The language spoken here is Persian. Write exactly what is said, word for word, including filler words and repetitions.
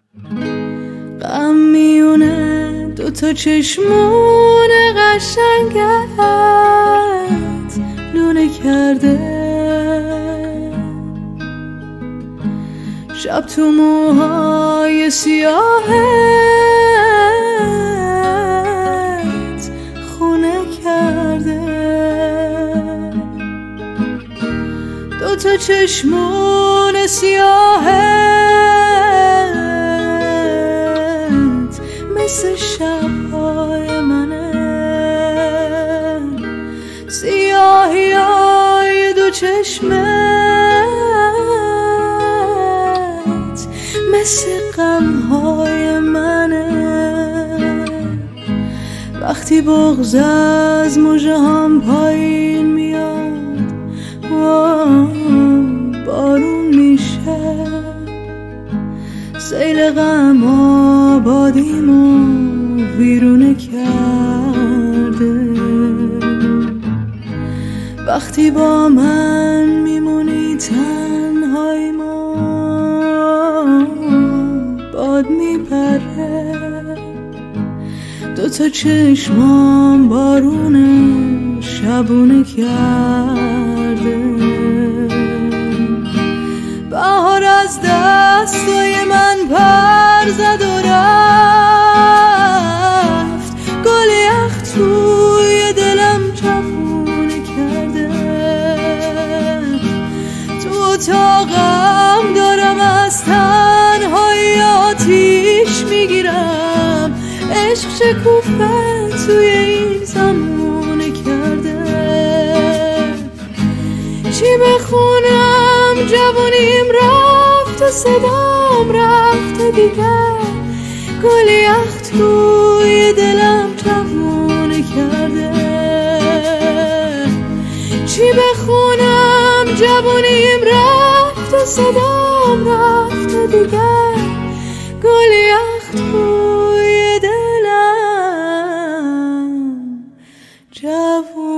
غم میونه دوتا چشمون قشنگت لونه کرده، شب تو موهای سیاهت خونه کرده، دوتا چشمون سیاهت مثل شبهای منه، سیاهی های دو چشمت مثل غمهای منه. وقتی بغض از مژه هم پایین میاد بارون میشه، سیل غم آبادیمو ویرونه کرده. وقتی با من میمونی تنهاییمو باد میپره، دوتا چشمام بارونه شبونه کرده. بهار از دستای من پر زد و رفت، گل یخ توی دلم جوونه کرده. تو اتاقم دارم از تنهایی آتیش میگیرم، عشق شکوفه توی این زمونه کرده. چی بخونم جوونیم رفت و صدام رفته دیگه، گل یخ توی دلم جوونه کرده. چی بخونم جوونیم رفت و صدام رفته دیگه، گل یخ توی دلم جوونه